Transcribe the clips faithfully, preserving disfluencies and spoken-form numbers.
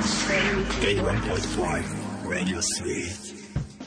エイティワンポイントファイブ Radio Sweet。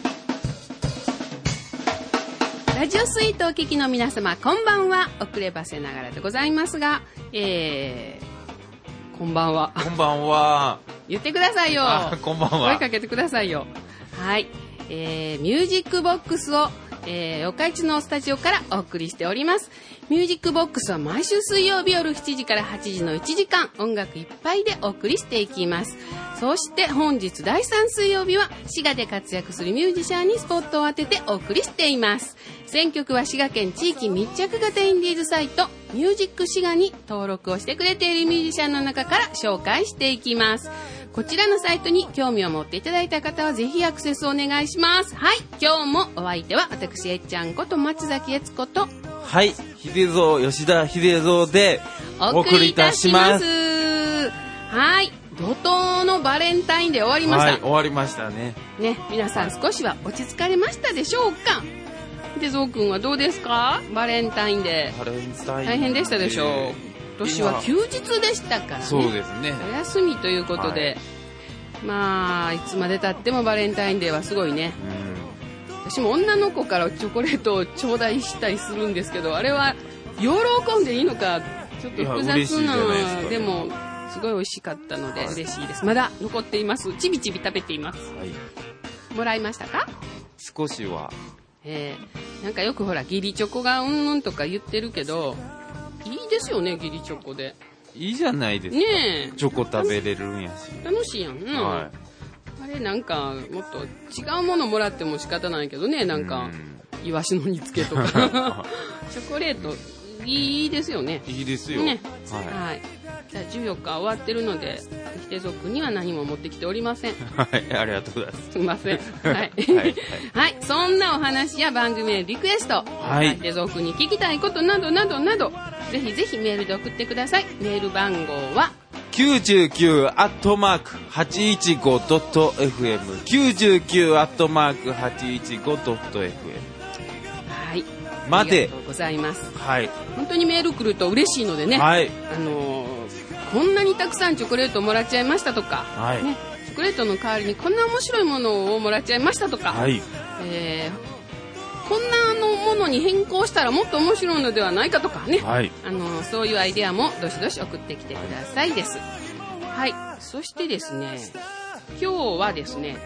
ラジオスイートお聞きの皆様、こんばんは。遅ればせながらでございますが、えー、こんばんは。 こんばんは。 言ってくださいよ。 こんばんは。 声かけてくださいよ。はい。えー、ミュージックボックスを、えー、四日市のスタジオからお送りしております。ミュージックボックスは毎週水曜日夜しちじからはちじのいちじかん、音楽いっぱいでお送りしていきます。そして本日だいさん水曜日は滋賀で活躍するミュージシャンにスポットを当ててお送りしています。選曲は滋賀県地域密着型インディーズサイトミュージック滋賀に登録をしてくれているミュージシャンの中から紹介していきます。こちらのサイトに興味を持っていただいた方はぜひアクセスお願いします。はい、今日もお相手は私えっちゃんこと松崎悦子と、 はい、秀蔵吉田秀蔵でお送りいたします。 はい、怒涛のバレンタインデー終わりました。 はい、終わりましたね。 ね、皆さん少しは落ち着かれましたでしょうか。秀蔵くんはどうですか？バレンタインデー。 バレンタイン大変でしたでしょう。今年は休日でしたからね。 そうですね。 お休みということで、はい、まあいつまで経ってもバレンタインデーはすごいね。うん、私も女の子からチョコレートを頂戴したりするんですけど、あれは喜んでいいのかちょっと複雑な。でもすごい美味しかったので嬉しいです。まだ残っています。ちびちび食べています。はい、もらいましたか？ 少しは。 えー、なんかよくほら義理チョコがうんうんとか言ってるけど、いいですよね、義理チョコで。 いいじゃないですか。ねえ。チョコ食べれるんやし。 楽しいやんな。はい。あれなんかもっと違うものもらっても仕方ないけどね、なんかイワシの煮付けとかチョコレートいいですよね。 いいですよ。 ね。はい。はい、じゃあじゅうよっか終わってるので、秀蔵くんには何も持ってきておりません。 はい、ありがとうございます。 すみません。はい。はい、はい、そんなお話や番組へリクエスト、はい、秀蔵くんに聞きたいことなどなどなど、ぜひぜひメールで送ってください。メール番号はきゅうじゅうきゅうアットマークはちいちごドットエフエム きゅうじゅうきゅうアットマークはちいちごドットエフエムはいまで。 ありがとうございます。 はい。 本当にメール来ると嬉しいのでね。はい。あのー、こんなにたくさんチョコレートをもらっちゃいましたとか、はい。ね、チョコレートの代わりにこんな面白いものをもらっちゃいましたとか、はい。えー、こんなのものに変更したらもっと面白いのではないかとかね。はい。あのー、そういうアイデアもどしどし送ってきてくださいです。はい。そしてですね、今日はですね、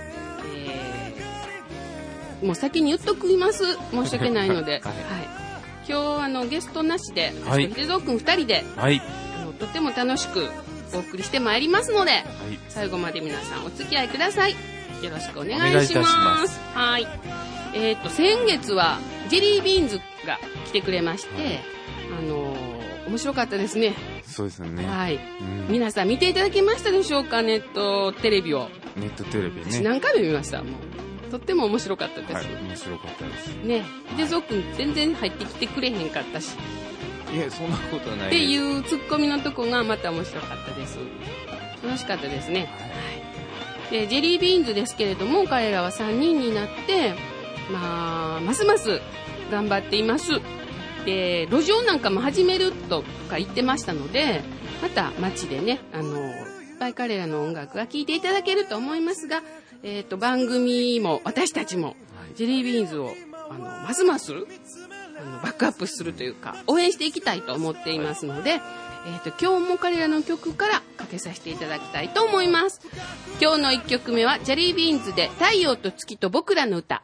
もう先に言っときます。申し訳ないので、はい、今日あのゲストなしで、はい、秀蔵くんふたりで、はい、あのとても楽しくお送りしてまいりますので、はい、最後まで皆さんお付き合いください。よろしくお願いします。はい。えっと先月はジェリービーンズが来てくれまして、はい、あのー、面白かったですね。 そうですね。 はい、うん。皆さん見ていただけましたでしょうか？ネットテレビを。 ネットテレビね。 私何回も見ました。もう。とっても面白かったです。 はい、面白かったです。 ね、秀蔵くん全然入ってきてくれへんかったし。 いや、そんなことはないです。 っていうツッコミのとこがまた面白かったです。楽しかったですね。はい。で、ジェリービーンズですけれども、彼らはさんにんになって、まあ、ますます頑張っています。で、路上なんかも始めるとか言ってましたので、また街でね、あの、いっぱい彼らの音楽が聴いていただけると思いますが、えー、と番組も私たちも、はい、ジェリービーンズをあのますますあのバックアップするというか応援していきたいと思っていますので、はい、えー、と今日も彼らの曲からかけさせていただきたいと思います。今日のいっきょくめはジェリービーンズで太陽と月と僕らの歌。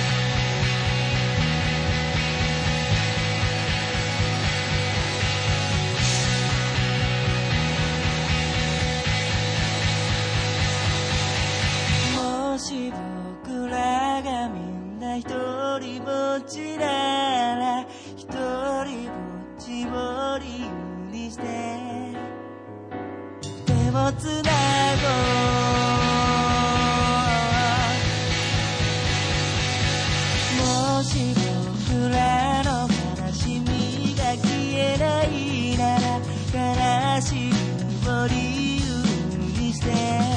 もし僕らがみんな一人ぼっちなら一人ぼっちを理由にして手をつなごう。もし僕らの悲しみが消えないなら悲しみを理由にして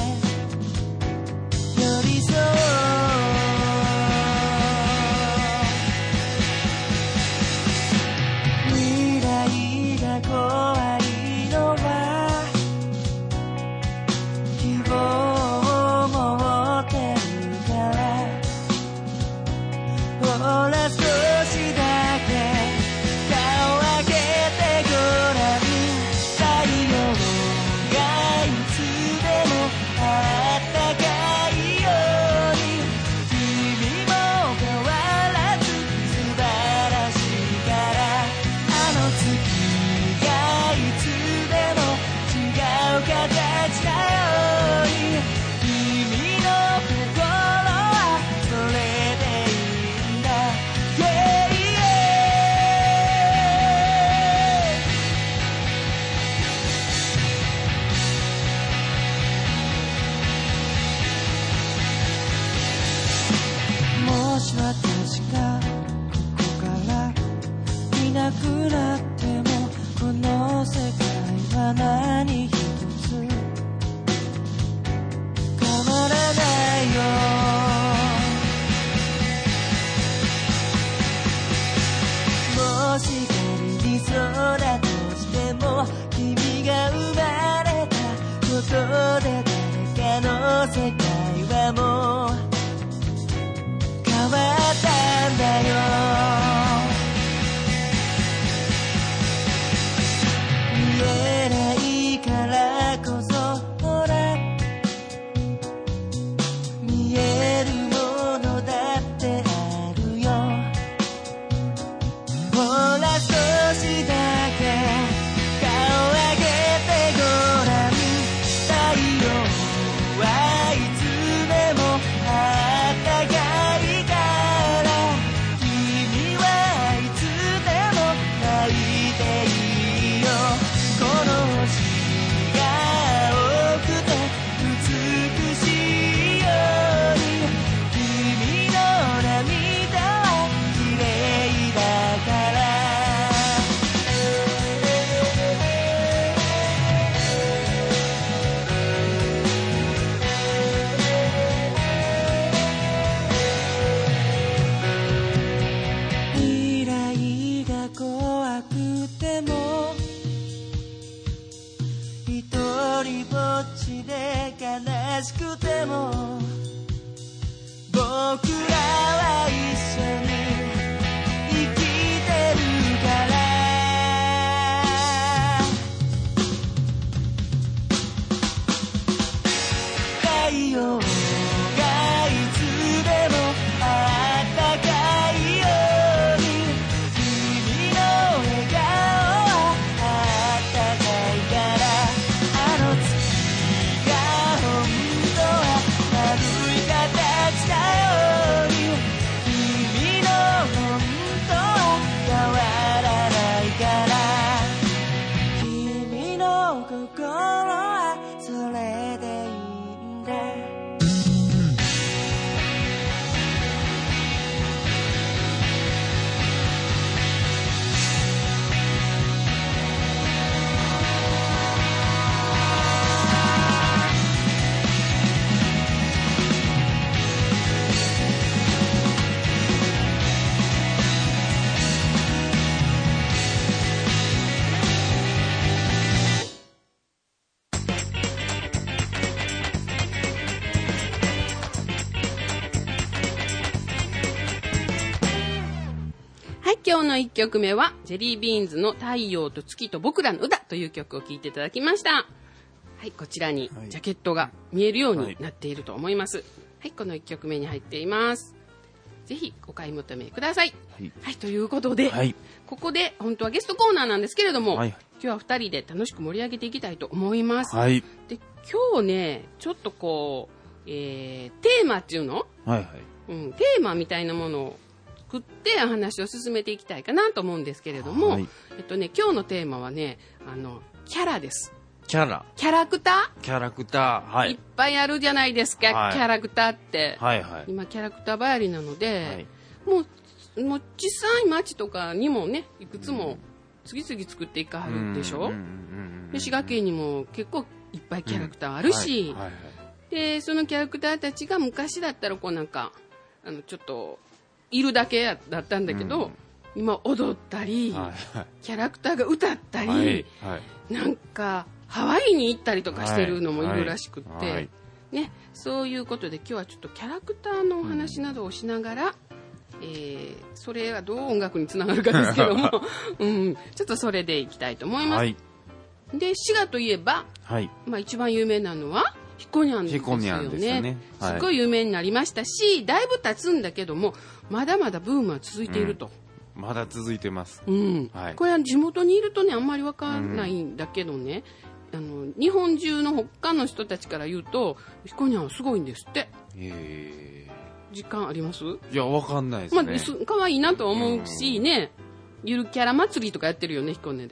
寄り添う。未来が怖いのは希望私がここからいなくなってもこの世界は何一つ変わらないよ。もし仮にそうだとしても君が生まれたことで誰かの世界はもう変わったんだよ。見えないからこそほら見えるものだってあるよ。ほら少しだけ顔上げてごらん。太陽はいつでもあったかいから君はいつでも泣いていいよ。この星が多くて美しいように君の涙は綺麗だから。未来が怖くても一人ぼっちで悲しくても僕らは一緒に生きてるから。太陽がいつでもあったかいように君の笑顔はあったかいから。あの月が本当は丸い形だように君の本当は変わらないから。君の心はそれでいいんだ。 はい、今日のいっきょくめはジェリービーンズの太陽と月と僕らの歌という曲を聴いていただきました。はい、こちらにジャケットが見えるようになっていると思います。はい、はい、このいっきょくめに入っています。ぜひお買い求めください。はい、はい、ということで、はい、ここで本当はゲストコーナーなんですけれども、はい、今日はふたりで楽しく盛り上げていきたいと思います。はい、で今日ねちょっとこう、えー、テーマっていうの、はいはい、うん、テーマみたいなものを作って話を進めていきたいかなと思うんですけれども、はい、えっとね今日のテーマはねあのキャラです。 キャラキャラクターキャラクター、はい、 いっぱいあるじゃないですか、はい、キャラクターって、はいはい、今キャラクター流行りなので、はい、もう、もう小さい町とかにもねいくつも次々作っていかはるでしょ。で滋賀県にも結構いっぱいキャラクターあるし、うんはいはいはい、でそのキャラクターたちが昔だったらこうなんかあのちょっといるだけだったんだけど、うん、今踊ったり、はいはい、キャラクターが歌ったり、はいはい、なんかハワイに行ったりとかしてるのもいるらしくって、はいはいね、そういうことで今日はちょっとキャラクターのお話などをしながら、うんえー、それがどう音楽につながるかですけども、うん、ちょっとそれでいきたいと思います、はい、で滋賀といえば、はいまあ、一番有名なのはひこにゃんですよね。ひこにゃんですよね、はい、すごい有名になりましたしだいぶ経つんだけどもまだまだブームは続いていると、 うん、まだ続いてます、 うんはい、これは地元にいるとねあんまり分かんないんだけどね、うん、あの日本中の他の人たちから言うとひこにゃんはすごいんですって。へー、実感あります？ いや分かんないですね、 まあ、可愛いなと思うしね、ゆるキャラ祭りとかやってるよねひこねで。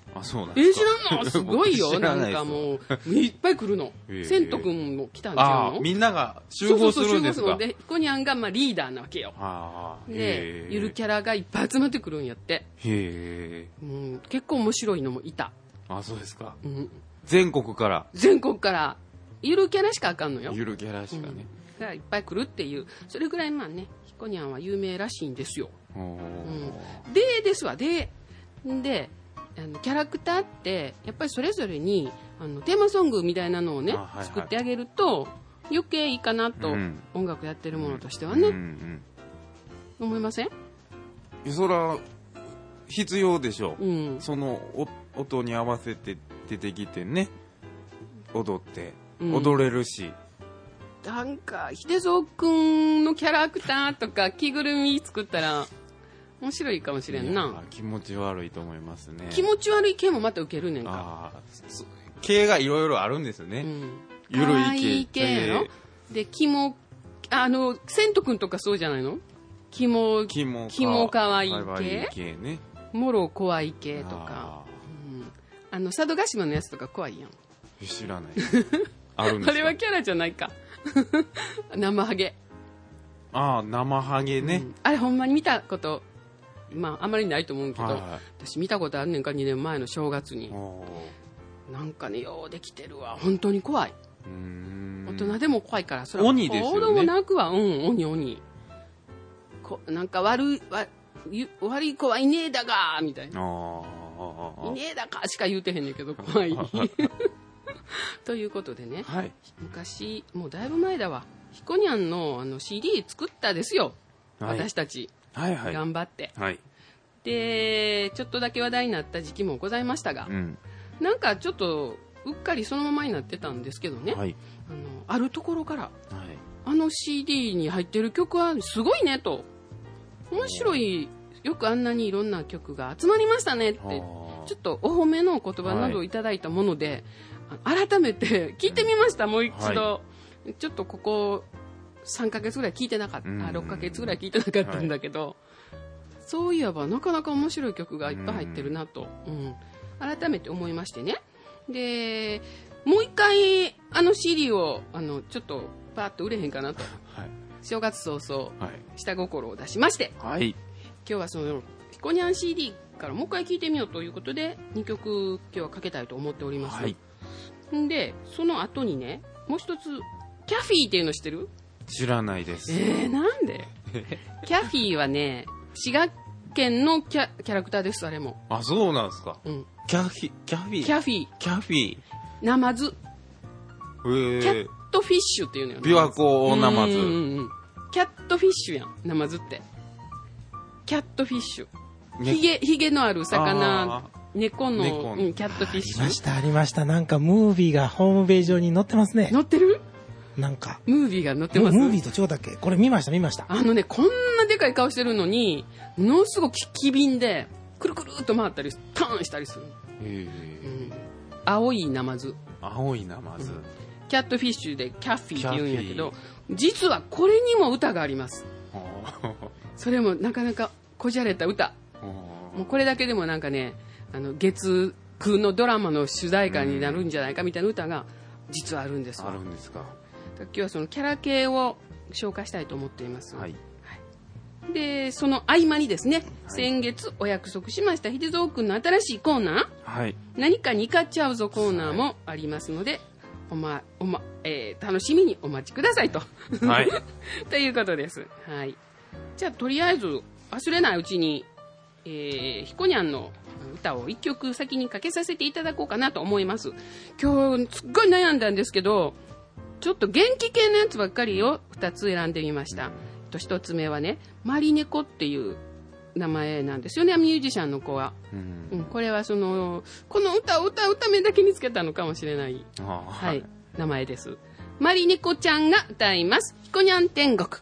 あ、そうなんえー、 ですか。 知らんのすごいよ。 知らないですなんかもう、いっぱい来るの。 へーセント君も来たんちゃうのあみんなが集合するんですか。 そうそうそう集合するので、ヒコニャンがまあリーダーなわけよ。 あーでへ、ーゆるキャラがいっぱい集まってくるんやって。 へえ。 うん、結構面白いのもいた。 あ、そうですか。 うん、 全国から全国から、ゆるキャラしかあかんのよ。 ゆるキャラしかね。 がいっぱい来るっていう、それぐらいまあね、ヒコニャンは有名らしいんですよ。 おーうん、でですわ、で、で、あのキャラクターってやっぱりそれぞれにあのテーマソングみたいなのをね、 あはいはい作ってあげると余計いいかなと、 うん音楽やってるものとしてはうんうね、 ん思いません？ うん。そら必要でしょう。 うん、 そのお音に合わせて出てきてね、踊ってうん踊れるし。 なんか秀蔵くんのキャラクターとか着ぐるみ作ったら面白いかもしれんいやな。 気持ち悪いと思いますね。 気持ち悪い系もまた受けるねんか。 ああ、そ系がいろいろあるんですよね。 うん、 ゆるい系可愛い系やろ。で、キモ、あの、セントくんとかそうじゃないの？キモ、 キモかキモ可愛い系可愛い系ね。 もろ怖い系とか。 あうんあの佐渡島のやつとか怖いやん。 ー知らない。あるんですか。 あれはキャラじゃないか。生ハゲ、 ああ、生ハゲね。 うんあれほんまに見たことまああまりないと思うけど、 はいは私見たことあるねんかにねんまえの正月にい。おーなんかねようできてるわ本当に怖い。 うーん大人でも怖いからそれ鬼ですよね子供なくはうん鬼鬼こなんか悪いわゆ悪い子はいねえだがみたいなあーいねえだかしか言うてへんねんけど怖いということでね、 はい。 昔もうだいぶ前だわひこにゃんのあの シーディー 作ったですよ、 はい私たち、 はいはい。 頑張ってはい。 でちょっとだけ話題になった時期もございましたが、 うん。 なんかちょっとうっかりそのままになってたんですけどね、 はい。 あのあるところからはい。 あの シーディー に入ってる曲はすごいねと面白いよくあんなにいろんな曲が集まりましたねってちょっとお褒めのお言葉などをいただいたもので、あ改めて聞いてみました、もう一度、 はちょっとここさんかげつぐらい聞いてなかった、 うんあろっかげつぐらい聞いてなかったんだけど、そういえばなかなか面白い曲がいっぱい入ってるなと、うん改めて思いましてね。でもう一回あの シーディー をあのちょっとパーッと売れへんかなとはい。 正月早々 はい。 下心を出しまして、 はい。 今日はそのひこにゃん シーディー からもう一回聴いてみようということでにきょく今日はかけたいと思っております、 はい。 んでその後にねもう一つキャフィーっていうの知ってる？ 知らないです。 えー、なんでキャフィーはね滋賀県のキャキャラクターです。あれも、 あ、そうなんですか。 うん、 キャフィ、キャフィキャフィーキャフィナマズー。へえキャッ。トフィッシュっていうのよ、 琵琶湖大ナマズうんうんうんキャットフィッシュやんナマズって。キャットフィッシュ、 ねヒゲヒゲのある魚あ猫の猫のうん、キャットフィッあシュりました、ありました。なんか、ムービーがホームページ上に載ってますね。 載ってる？ なんか、 ムービーが載ってます。 ムービーと違うだっけこれ見ました、見ました。 あのねこんなでかい顔してるのにものすごく機敏でくるくるっと回ったりターンしたりする、 へえ。 うん、青いナマズ青いナマズ。 キャットフィッシュでキャッフィーって言うんやけど実はこれにも歌があります。それもなかなかこじゃれた歌、もうこれだけでもなんかねあの月9のドラマの主題歌になるんじゃないかみたいな歌が実はあるんですわ。 あるんですか。 今日はそのキャラ系を紹介したいと思っています、 はい。 でその合間にですね、先月お約束しました秀蔵くんの新しいコーナーはい。 何かに買っちゃうぞコーナーもありますので、おまおまえー楽しみにお待ちくださいと、 はい。 ということです、はい、じゃあとりあえず忘れないうちに、えー、ひこにゃんの歌をいっきょく先にかけさせていただこうかなと思います。今日すっごい悩んだんですけどちょっと元気系のやつばっかりをふたつ選んでみました。ひとつめはねマリネコっていう名前なんですよね、ミュージシャンの子は、 うん。 うん、これはそのこの歌を歌うためだけにつけたのかもしれない、 あははいい。 名前です。マリネコちゃんが歌いますひこにゃん天国。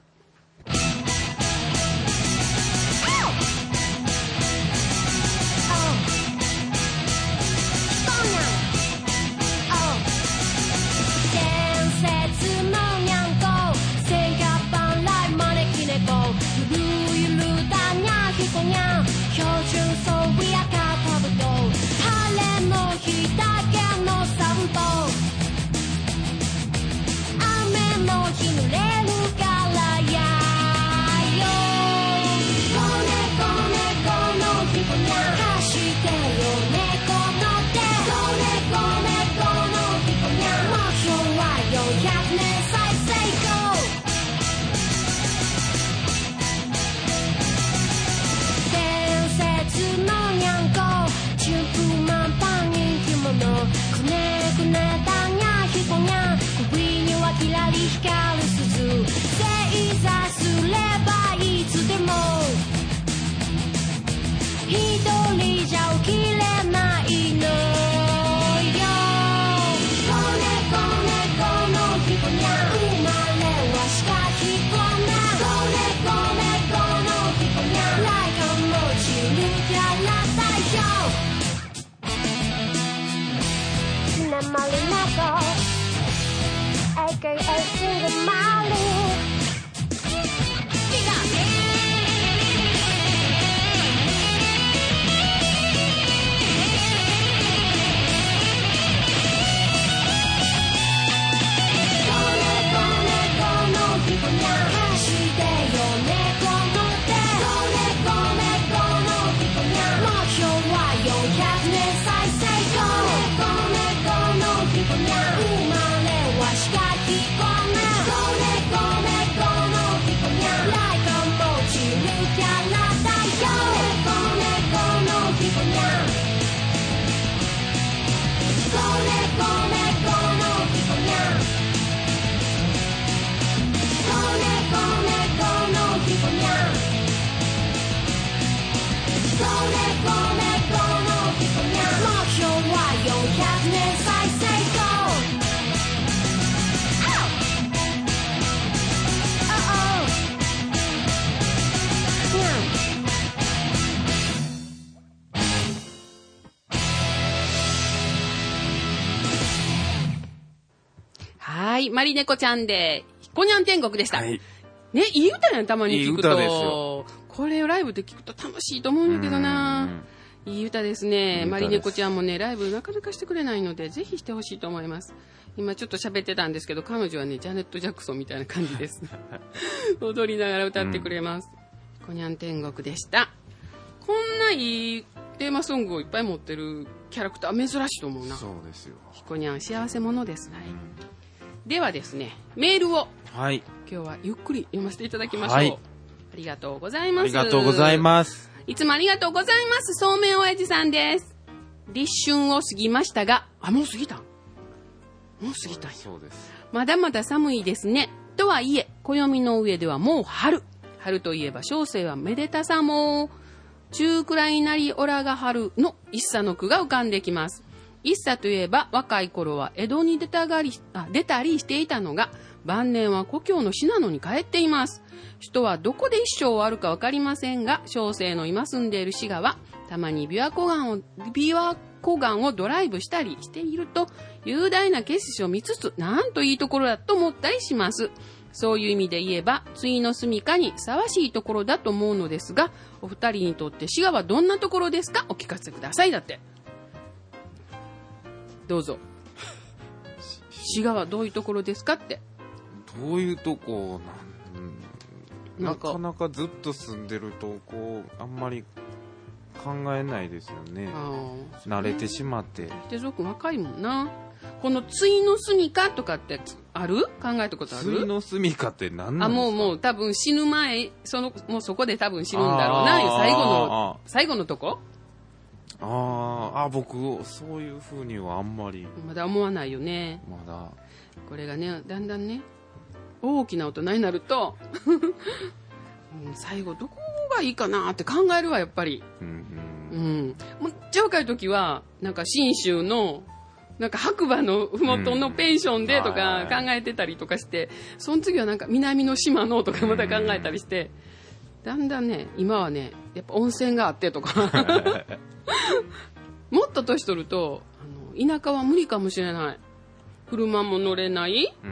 伝説のにゃんこせんひゃくばん来招き猫ゆるゆるだにゃひこにゃん標準装備やかかぶと晴れひぬれるからやよ子猫猫のひこにゃ走ってよ猫の手子猫猫のひこにゃ目標はよんひゃくねん再成功伝説のにゃんこ順風満帆人気者くねくねだにゃひこにゃ首にはきらり光る鈴正座すればいつでも一人じゃ起きれないのよ子猫猫のひこにゃ生まれはしかひこにゃ子猫猫のひこにゃ来館もちるキャラ代表シナマリ猫 エーケーエー シングマリはい、マリネコちゃんで、ひこにゃん天国でした。 はい。 ね、いい歌やん、たまに聞くと。 いい歌ですよ。 これをライブで聞くと楽しいと思うんだけどな。いい歌ですね。マリネコちゃんもね、ライブなかなかしてくれないので、ぜひしてほしいと思います。今ちょっと喋ってたんですけど、彼女はね、ジャネット・ジャクソンみたいな感じです。踊りながら歌ってくれます。ひこにゃん天国でした。こんないいテーマソングをいっぱい持ってるキャラクター珍しいと思うな。 そうですよ。 ひこにゃん幸せ者です。はい。ではですね、メールを、 はい、 今日はゆっくり読ませていただきましょう。はい、ありがとうございます。 ありがとうございます。 いつもありがとうございます。そうめんおやじさんです。立春を過ぎましたが、あ、もう過ぎたもう過ぎたんや。 そうです。 まだまだ寒いですね。とはいえ、暦の上ではもう春。春といえば小生はめでたさも。中くらいなりおらが春の一茶の句が浮かんできます。一茶といえば若い頃は江戸に出たがりあ出たりしていたのが晩年は故郷の信濃に帰っています。人はどこで一生終わるか分かりませんが、小生の今住んでいる滋賀はたまに琵琶湖岸を琵琶湖岸をドライブしたりしていると雄大な景色を見つつ、なんといいところだと思ったりします。そういう意味で言えば対の住処にふさわしいところだと思うのですが、お二人にとって滋賀はどんなところですか？お聞かせください。だってどうぞ。滋賀はどういうところですかって。 どういうとこなん、 なんかなかなかずっと住んでるとこうあんまり考えないですよね。 あ慣れてしまって。 手蔵君若いもんな。この対の住処とかってある？考えたことある？ 対の住処って何なんですか？ あ、もうもう多分死ぬ前、そのもうそこで多分死ぬんだろうな。最後の最後のとこ？ ああ、僕そういう風にはあんまりまだ思わないよね。 まだこれがね、だんだんね大きな大人になると最後どこがいいかなって考えるわやっぱり。うん、うん、もうちゃ若い時はなんか信州のなんか白馬のふもとのペンションでとか考えてたりとかして、その次はなんか南の島のとかまた考えたりして、だんだんね今はねやっぱ温泉があってとかもっと年取るとあの田舎は無理かもしれない。車も乗れない、うんうん、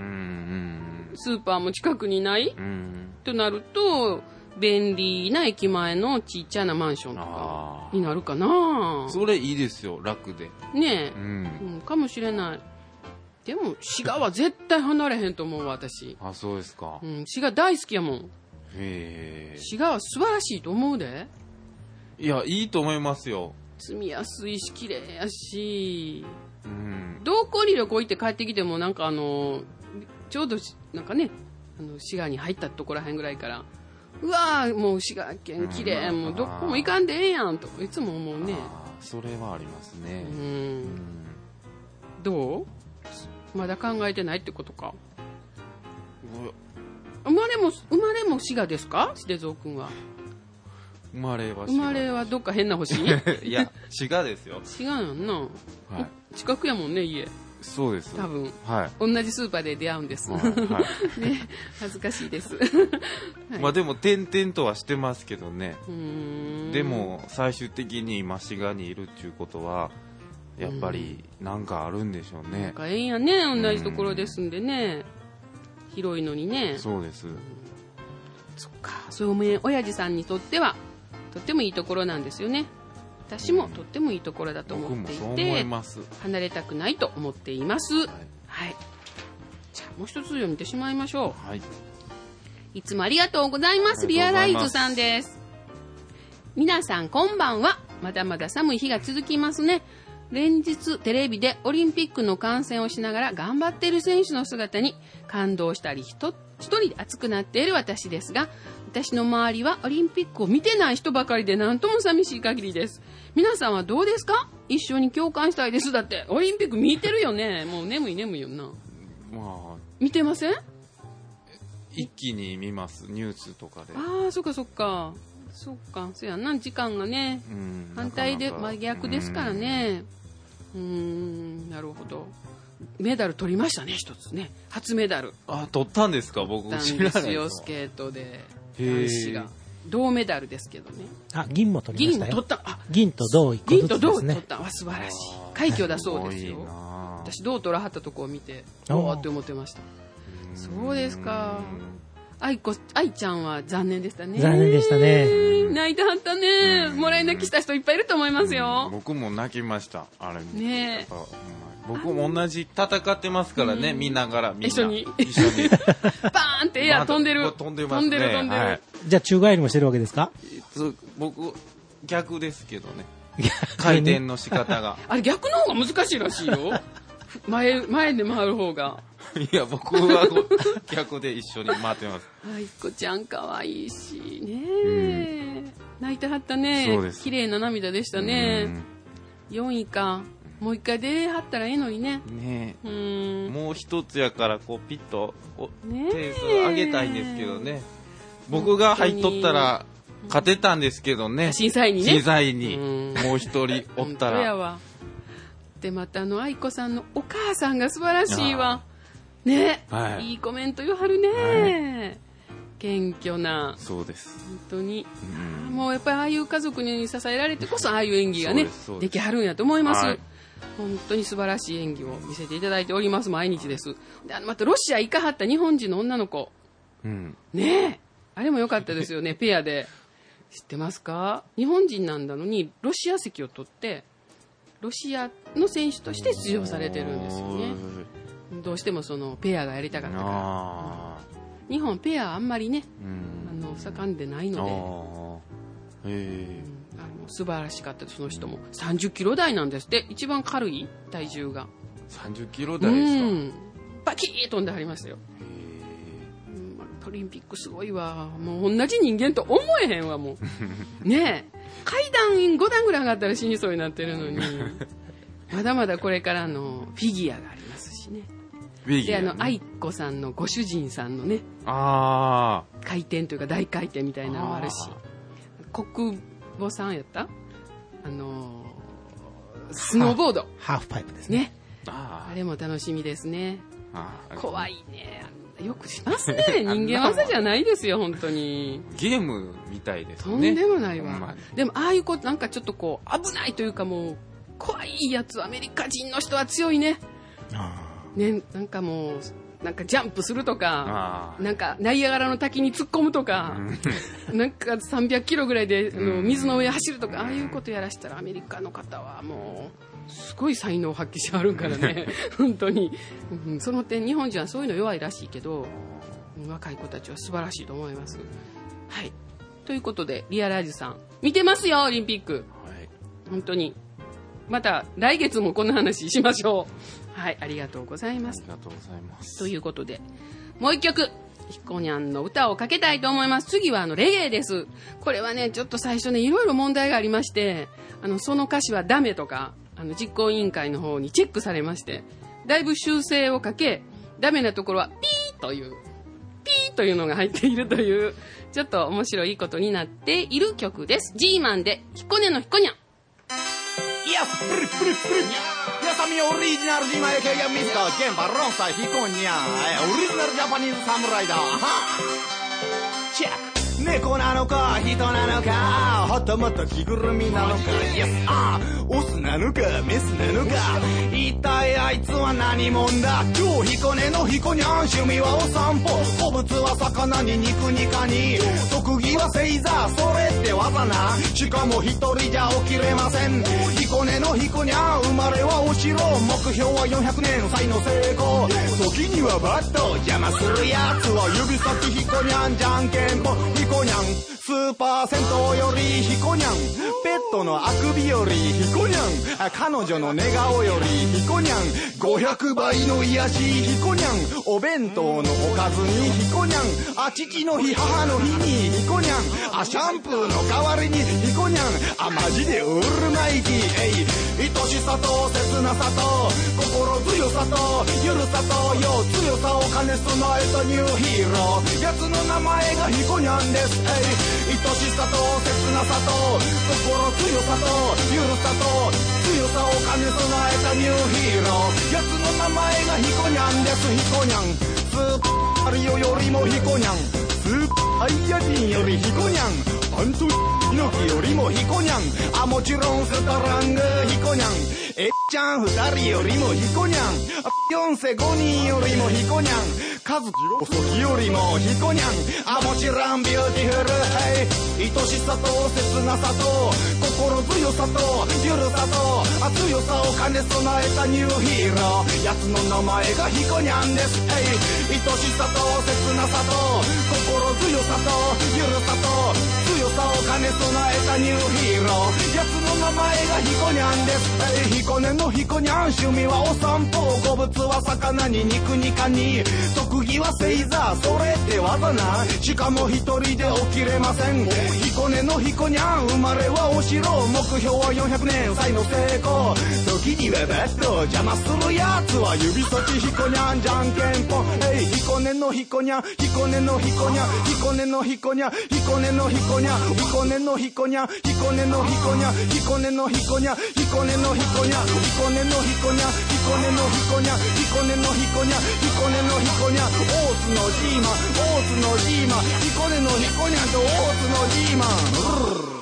スーパーも近くにない、うん、となると便利な駅前のちっちゃなマンションとかになるかな。 それいいですよ、楽でねえ、うんうん、かもしれない。 でも滋賀は絶対離れへんと思うわ私。 あ、そうですか。 うん、滋賀大好きやもん。 へえ。 滋賀は素晴らしいと思うで。 いや、いいと思いますよ。 住みやすいし綺麗やし、 うん。 同行に旅行行って帰ってきてもなんかあのちょうどなんかね、あの滋賀に入ったところらへんぐらいから、うわーもう滋賀県綺麗、うん、もうどこも行かんでええやんといつも思うね。 あ、それはありますね。 うん、 うん、 どう？まだ考えてないってことか。生まれも生まれも滋賀ですか、秀蔵君は。 生まれは生まれはどっか変な星いや、滋賀ですよ。 滋賀やんな、 はい、 近くやもんね家。 そうです多分、 はい、 同じスーパーで出会うんです、はいはいね、恥ずかしいです、はい、 まあでも転々とはしてますけどね。 うーん、 でも最終的に今滋賀にいるっていうことはやっぱりなんかあるんでしょうね。 なんかええんやね、同じところですんでね、広いのにね。 そうです。 そっか、そういう親父さんにとってはとってもいいところなんですよね。私もとってもいいところだと思っていて、 僕もそう思います。 離れたくないと思っています、はいはい、じゃあもう一つ読んでしまいましょう、はい、いつもありがとうございます。リアライズさんです。皆さんこんばんは。まだまだ寒い日が続きますね。連日テレビでオリンピックの観戦をしながら頑張っている選手の姿に感動したり一人で熱くなっている私ですが、私の周りはオリンピックを見てない人ばかりで何とも寂しい限りです。皆さんはどうですか？一緒に共感したいです。だってオリンピック見てるよね。もう眠い眠いよな。まあ、見てません？ 一気に見ます、ニュースとかで。 ああ、そっかそっかそっか、そうやな、時間がね、うん、反対で真逆ですからね。うーん、なるほど。メダル取りましたね、一つね、初メダル。 あ、取ったんですか？僕知らないですよ。 スケートで男子が銅メダルですけどね。 あ、銀も取りましたよ。 銀も取った。あ、 銀と銅一個ずつですね。銀と銅取ったわ、素晴らしい快挙だそうですよ。私銅取らはったとこを見ておーって思ってました。そうですか。愛子、愛ちゃんは残念でしたね。 残念でしたね。 泣いてはったね。もらい泣きした人いっぱいいると思いますよ。 僕も泣きました。あれね。 僕も同じ戦ってますからね、見ながらみんな一緒に一緒にバーンってエア飛んでる。 飛んでますね。 飛んでる飛んでる。はい、 じゃあ宙返りもしてるわけですか？ 僕逆ですけどね。回転の仕方が。 あれ逆の方が難しいらしいよ。前前で回る方が。 いや、僕は逆で一緒に回ってます。 愛子ちゃん可愛いしね、うん、泣いてはったね。 そうです。 綺麗な涙でしたね。よんいか。もう一回出はったらええのにね。 ねえ、 うん、 もう一つやからこうピッと点数上げたいんですけどね。僕が入っとったら勝てたんですけどね。 審査員にね。 審査員にもう一人おったら。 やわ。でまたあの愛子さんのお母さんが素晴らしいわ。ね、はい、いいコメント言わはるね、はい、謙虚な。 そうです。 本当に、うん、もうやっぱりああいう家族に支えられてこそああいう演技がねできはるんやと思います、はい、本当に素晴らしい演技を見せていただいております。毎日です。であのまたロシア行かはった日本人の女の子、うん、ねえあれも良かったですよね。ペアで知ってますか？日本人なんだのにロシア籍を取ってロシアの選手として出場されてるんですよね。どうしてもそのペアがやりたかったから。日本ペアあんまりね、うん、あの盛んでないので、へー、うん、あの素晴らしかったです。その人もさんじゅっキロ台なんですって。一番軽い体重がさんじゅっキロ台ですか？うん、 バキー飛んではりましたよ。へー、オリンピックすごいわ。もう同じ人間と思えへんわもうねえ、階段ご段ぐらい上がったら死にそうになってるのにまだまだこれからのフィギュアがありますしね。であの愛子さんのご主人さんのね、あ回転というか大回転みたいなのもあるし、国母さんやったあのー、スノーボードハーフパイプですね。 ね、あ, あれも楽しみですね。怖いね、よくしますね。人間技じゃないですよ本当に。 ゲームみたいですね。 とんでもないわ、まあ、でもああいう子なんかちょっとこう危ないというかもう怖いやつ。アメリカ人の人は強いね。あね、なんかもうなんかジャンプするとか、なんかナイアガラの滝に突っ込むとか、なんかさんびゃっキロぐらいであの水の上走るとか、ああいうことやらしたらアメリカの方はもうすごい才能を発揮しはるからね本当に、うん、その点日本人はそういうの弱いらしいけど、若い子たちは素晴らしいと思います。はい、ということでリアライズさん見てますよオリンピック、はい、本当にまた来月もこの話しましょう。はい、ありがとうございます。 ありがとうございます。 ということでもう一曲ひこにゃんの歌をかけたいと思います。次はあのレゲエです。これはねちょっと最初ねいろいろ問題がありまして、あのその歌詞はダメとかあの実行委員会の方にチェックされまして、だいぶ修正をかけ、ダメなところはピーというピーというのが入っているというちょっと面白いことになっている曲です。G マンでひこねのひこにゃん。 イエスプリプリプリやさみオリジナルジマエケゲミスターゲンバロンサイヒコニャンオリジナルジャパニーズ侍だチェック猫なのか人なのかはたまた着ぐるみなのかイエスあオスなのかメスなのか一体あいつは何者だ今日彦根の彦にゃん趣味はお散歩好物は魚に肉にカニ特技は星座それって技なしかも一人じゃ起きれません彦根の彦にゃん生まれはお城目標はよんひゃくねん才の成功時にはバット邪魔するやつは指先彦にゃんじゃんけんぽひこにゃんスーパー銭湯よりひこにゃんペットのあくびよりひこにゃん彼女の寝顔よりひこにゃんごひゃくばいの癒しひこにゃんお弁当のおかずにひこにゃんあ父の日母の日にひこにゃんあシャンプーの代わりにひこにゃんあマジでオールマイティーえい愛しさと切なさと心強さとゆるさとよ強さを兼ね備えたニューヒーローやつの名前がひこにゃんですえい愛しさと切なさと心強さとゆるさと強さを兼ね備えたニューヒーローやつの名前がひこにゃんですひこにゃんスーパーマリオよりもひこにゃんスーパーサイヤ人よりひこにゃんアントニオ猪木よりもひこにゃんあもちろんストラングひこにゃんえっちゃんふたりよりもひこにゃんよんせごにんよりもひこにゃん数遅きよりもひこにゃんあもちろんビューティフル愛しさと切なさと心強さとゆるさとあ強さを兼ね備えたニューヒーローやつの名前がひこにゃんです愛しさと切なさと心強さとゆるさと強さを兼ね備えたニューヒーローやつの名前がひこにゃんですひこねのひこにゃん趣味はお散歩好物は魚に肉にカニ特技は星座それって技なしかも一人で起きれませんひこねのひこにゃん生まれはお城目標はよんひゃくねん才の成功時にはバット邪魔するやつは指先ひこにゃんじゃんけんぽんひこねのひこにゃんひこねのひこにゃんひこねのひこにゃんひこねのひこにゃんひこねのひこにゃんひこねのひこにゃんひこねのひこにゃんひこねのひこにゃんひこねのひこにゃんひこねのひこにゃんひこねのひこにゃんひこねのひこにゃん大津のジーマン大津のジーマンひこねのひこにゃんと大津のジーマン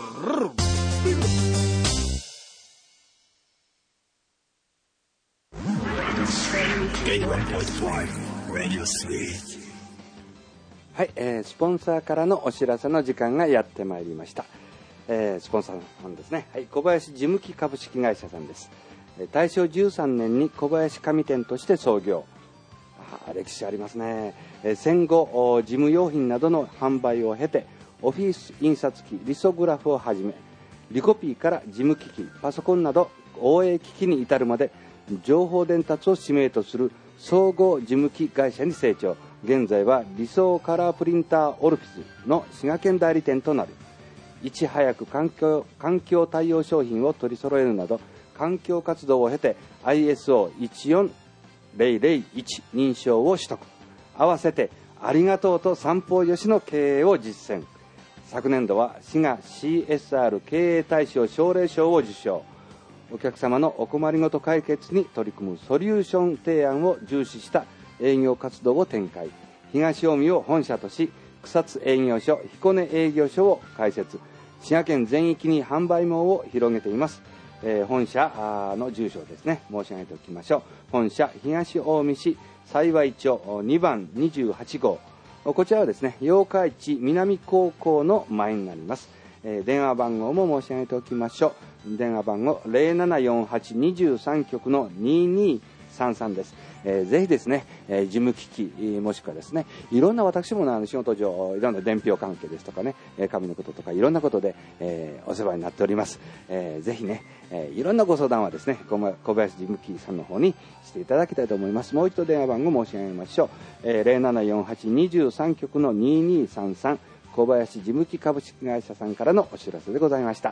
はい、えー、スポンサーからのお知らせの時間がやってまいりました、えー、スポンサーさんですね、はい、小林事務機株式会社さんです。大正じゅうさんねんに小林紙店として創業。あ歴史ありますね。戦後事務用品などの販売を経てオフィス印刷機リソグラフをはじめリコピーから事務機器パソコンなど応援機器に至るまで情報伝達を使命とする総合事務機会社に成長。現在は理想カラープリンターオルフィスの滋賀県代理店となる。いち早く環境、環境対応商品を取り揃えるなど環境活動を経て アイエスオーいちよんぜろぜろいち 認証を取得。合わせてありがとうと三方よしの経営を実践。昨年度は滋賀 シーエスアール 経営大賞奨励賞を受賞。お客様のお困りごと解決に取り組むソリューション提案を重視した営業活動を展開。東近江を本社とし草津営業所彦根営業所を開設。滋賀県全域に販売網を広げています。えー、本社の住所ですね申し上げておきましょう。本社東近江市幸町にばんにじゅうはちごう、こちらはですね八日市南高校の前になります。えー、電話番号も申し上げておきましょう。電話番号 ゼロななよんはちにさんきょくのににさんさんです。えー、ぜひですね、えー、事務機器もしくはですね、いろんな私も、ね、あの仕事上いろんな伝票関係ですとかね、紙のこととかいろんなことで、えー、お世話になっております。えー、ぜひね、えー、いろんなご相談はですね小林事務機さんの方にしていただきたいと思います。もう一度電話番号申し上げましょう。えー、ゼロななよんはちにさんきょくのににさんさん、小林事務機株式会社さんからのお知らせでございました。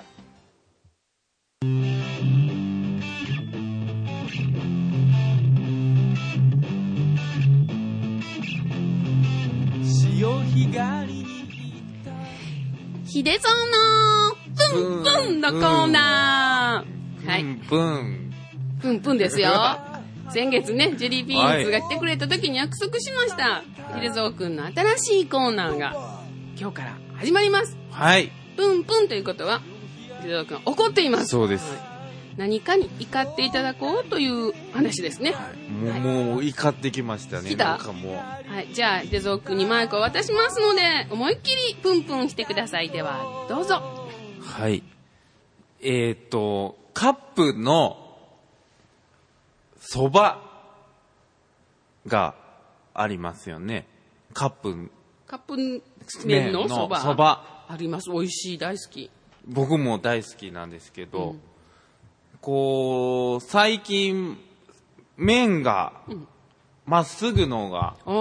ヒデゾーのプンプンのコーナー、はい、 プンプンプンですよ。先月ねジェリービーンズが来てくれた時に約束しました、はい、ヒデゾーくんの新しいコーナーが今日から始まります。 はい。 プンプンということはヒデゾーくん怒っています。 そうです、はい、 何かに怒っていただこうという話ですね。 はい、もう、はい、もう怒ってきましたね。 来た。 なんかもう、 はい、じゃあデゾー君にマイクを渡しますので思いっきりプンプンしてください。ではどうぞ。 はい。えっ、ー、とカップのそばがありますよね。カップカップ麺のそば、 そばあります。美味しい、大好き。 僕も大好きなんですけど、 うん、 こう最近麺がまっすぐのが、 うん、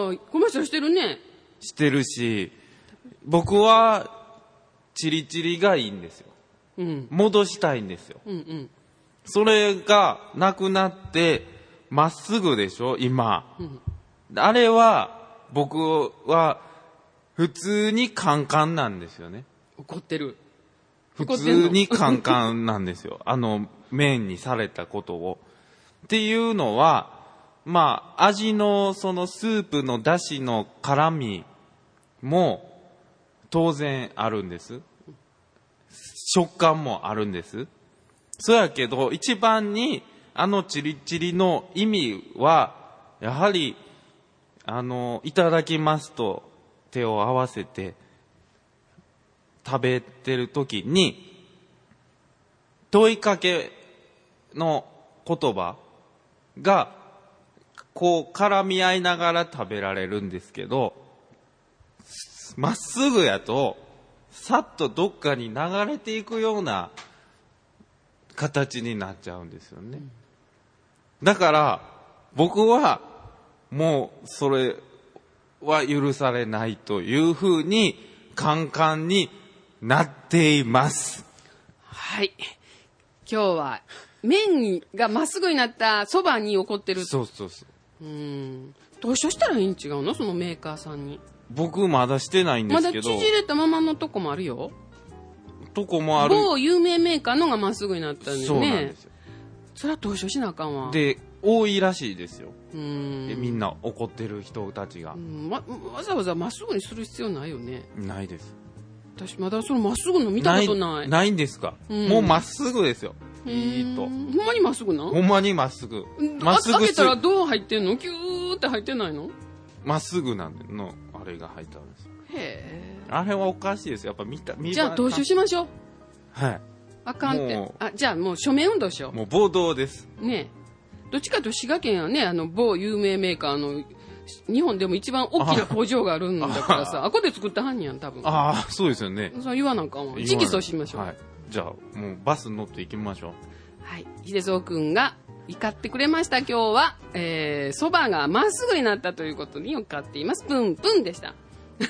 ああコマーシャルしてるね。 してるし、僕はチリチリがいいんですよ、うん、戻したいんですよ、うんうん、それがなくなってまっすぐでしょ今、うん、あれは僕は普通にカンカンなんですよね。 怒ってる。 普通にカンカンなんですよあの麺にされたことを。っていうのはまあ味のそのスープの出汁の辛みも当然あるんです。食感もあるんです。そうやけど一番にあのチリチリの意味はやはりあのいただきますと手を合わせて食べてる時に問いかけの言葉がこう絡み合いながら食べられるんですけど、まっすぐやとさっとどっかに流れていくような形になっちゃうんですよね。だから僕はもうそれは許されないというふうにカンカンになっています。 はい。今日は麺がまっすぐになったそばに怒ってる。 そうそうそう。 うーん。投書したらいいん違うの、そのメーカーさんに。 僕まだしてないんですけど。 まだ縮れたままのとこもあるよ。 とこもある。 某有名メーカーのがまっすぐになったんだよね。 そうなんですよ。 それは投書しなあかんわ。 で多いらしいですよ。 うーん。 でみんな怒ってる人たちが。 うんわ、わざわざまっすぐにする必要ないよね。 ないです。 私まだそのまっすぐの見たことない。 ない、ないんですか、うん、もうまっすぐですよ。いいと。ほんまにまっすぐな。 ほんまにまっすぐ。まっすぐ。 開けたらどう入ってんの？キューって入ってないの？ まっすぐなんのあれが入ったんですよ。 へー。 あれはおかしいですよ。やっぱ見た見じゃあ投書しましょう。 はい。 あかんって。あ、じゃあもう署名運動しよう。 もう暴動です。 ねえ。どっちかと滋賀県はね、あの某有名メーカーの日本でも一番大きな工場があるんだからさ、あこで作ったはんやん多分。 ああ、そうですよね。 そう言わなあかんわ。直訴しましょう。 はい。じゃあもうバス乗って行きましょう。 はい。秀蔵くんが怒ってくれました。今日はえー、そばがまっすぐになったということに怒っています。プンプンでした。はい、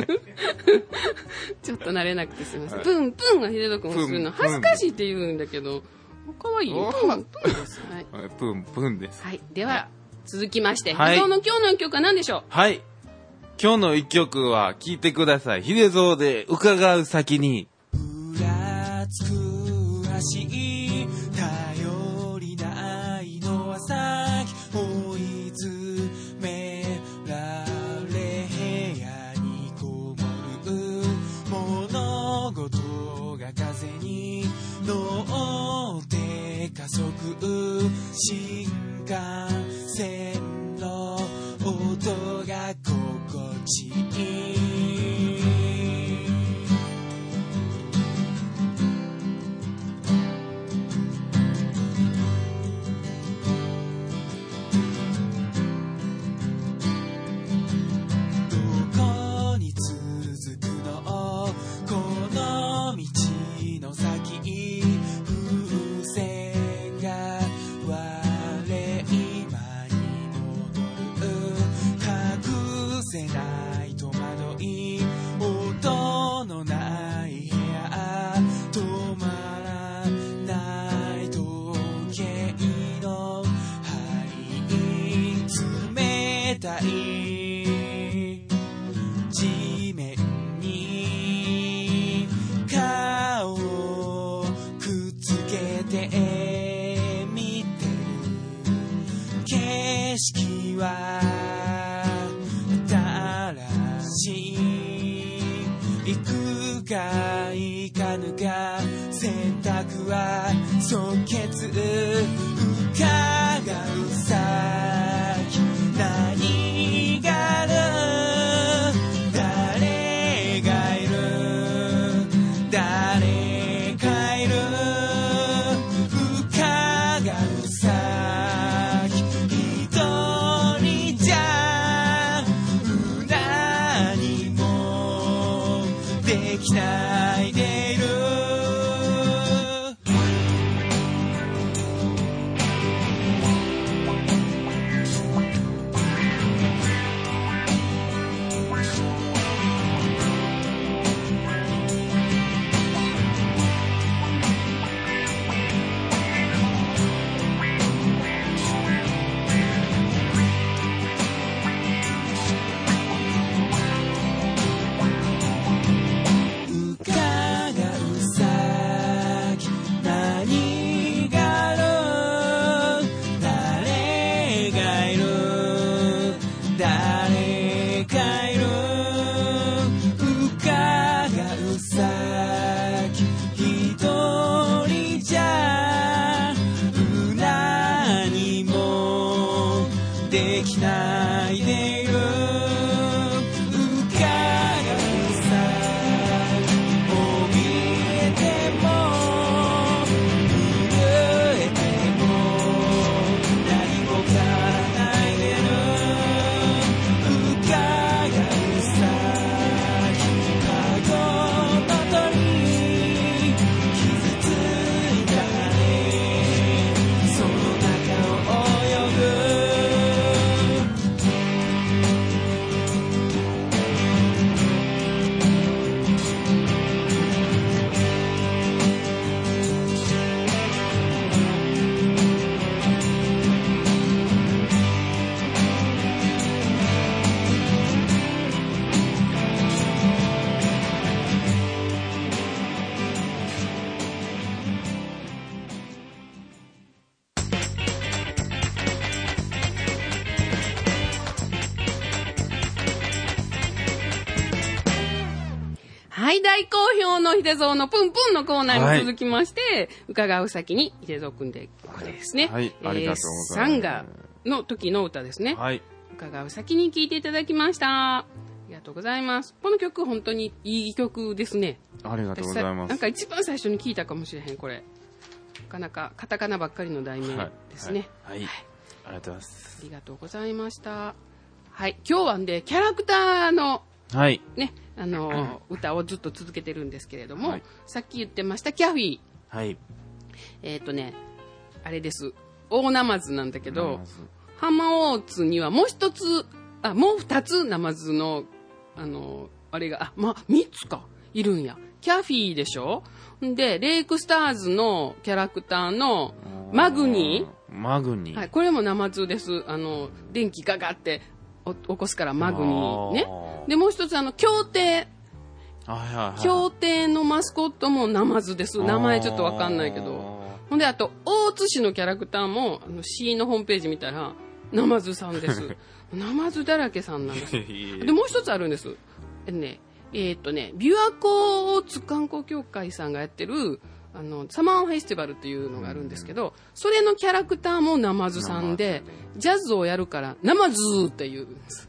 ちょっと慣れなくてすみません。はい、プンプンが秀蔵くんをするの恥ずかしいって言うんだけど、可愛いよ。プンプンです。はい。 プンプンです。 はい。では続きまして、はい、秀蔵の今日の一曲は何でしょう？ はい。今日の一曲は聞いてください。秀蔵で伺う先に。 ふらつく足頼りないのは先追い詰められ部屋にこもる物事が風に乗って加速新幹線のことが心地いいどこに続くのこの道の先風船が我今に戻る隠せない戸惑い音のない部屋止まらない時計の針冷たい地面に顔をくっつけて見てる景色は新しい行くか行かぬか選択は即決伺う先何がある誰がいる誰かいる伺う先一人じゃ何もできないでいる伺う先何がある誰がいる誰かいる伺う先一人じゃ何もできないでいる伺う先怯えても震えても何も変わらないでいる伺う先カゴの鳥傷ついたねその中を泳ぐはい、大好評の秀蔵のプンプンのコーナーに続きまして、はい、伺う先に秀蔵くんでですね。 はい、ありがとうございます。 サンガの時の歌ですね。 はい。 伺う先に聴いていただきました。ありがとうございます。この曲本当にいい曲ですね。 ありがとうございます。 なんか一番最初に聴いたかもしれへん、これ。なかなかカタカナばっかりの題名ですね。 はい。はいはい、ありがとうございます。 ありがとうございました。はい、今日はんでキャラクターのはい。 ね、あの、うん、歌をずっと続けてるんですけれども、はい、さっき言ってましたキャフィー。 はい。 えっ、ー、とね、あれです。大ナマズなんだけど、浜大津にはもう一つ、あ、もう二つナマズの、あの、あれが、あ、まあ、三つか、いるんや。キャフィーでしょ？で、レイクスターズのキャラクターのマグニー。 マグニー。 はい、これもナマズです。あの、電気ガガって起こすからマグニーね。で、もう一つ、あの、協定。 はいはいはい、 協定のマスコットもナマズです。名前ちょっとわかんないけど。ほんで、あと、大津市のキャラクターも、あの、市のホームページ見たら、ナマズさんです。ナマズだらけさんなんです。で、もう一つあるんです。えね、えー、っとね、琵琶湖津観光協会さんがやってる、あの、サマーフェスティバルっていうのがあるんですけど、それのキャラクターもナマズさんで、ジャズをやるから、ナマズって言うんです。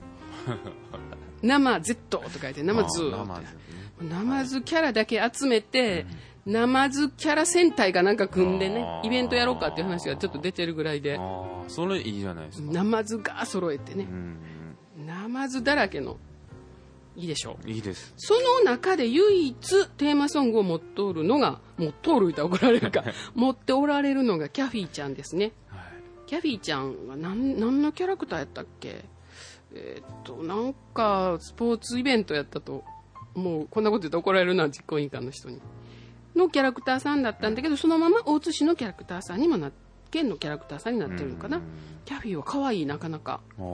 生 Z と書いて生ズあ生ズね生ズキャラだけ集めて、うん、生ズキャラ戦隊がなんか組んでねイベントやろうかっていう話がちょっと出てるぐらいで、 あそれいいじゃないですか。 生ズが揃えてね、うん、生ズだらけのいいでしょう。 いいです。 その中で唯一テーマソングを持っておるのが持っておる言ったら怒られるか持っておられるのがキャフィーちゃんですね、はい、キャフィーちゃんは 何, 何のキャラクターやったっけ。えー、っとなんかスポーツイベントやったと、もうこんなこと言って怒られるな実行委員会の人にのキャラクターさんだったんだけど、そのまま大津市のキャラクターさんにもな県のキャラクターさんになってるのかな。キャフィーは可愛いなかなか、うん、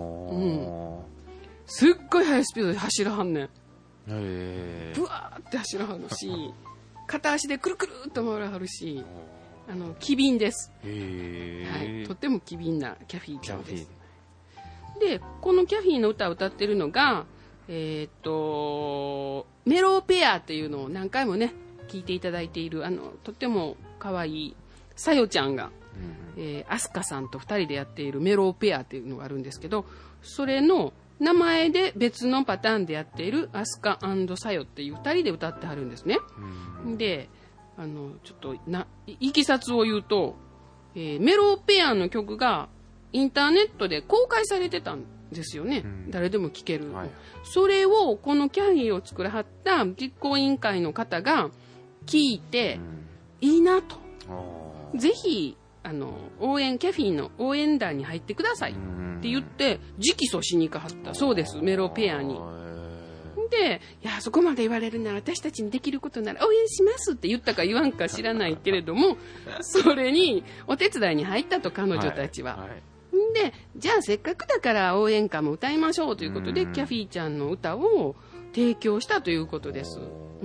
すっごい速いスピードで走らはんねん。 へーブワーって走らはるし片足でくるくるっと回らはるし、あの機敏です。 へー、 はい、とっても機敏なキャフィーちゃんです。でこのキャフィーの歌を歌ってるのが、えー、っとメロペアっていうのを何回もね聞いていただいている、あのとっても可愛いさよちゃんが、うんえー、アスカさんとふたりでやっているメロペアっていうのがあるんですけど、それの名前で別のパターンでやっているアスカ&さよっていうふたりで歌ってはるんですね、うん、であのちょっとないきさつを言うと、えー、メロペアの曲がインターネットで公開されてたんですよね、うん、誰でも聴ける、はい、それをこのキャフィーを作らはった実行委員会の方が聞いて、うん、いいなと、ぜひあの応援キャフィーの応援団に入ってくださいって言って直訴しに行かはったそうです、メロペアに。で、いやそこまで言われるなら私たちにできることなら応援しますって言ったか言わんか知らないけれどもそれにお手伝いに入ったと彼女たちは、はいはい、でじゃあせっかくだから応援歌も歌いましょうということでキャフィーちゃんの歌を提供したということです。うん、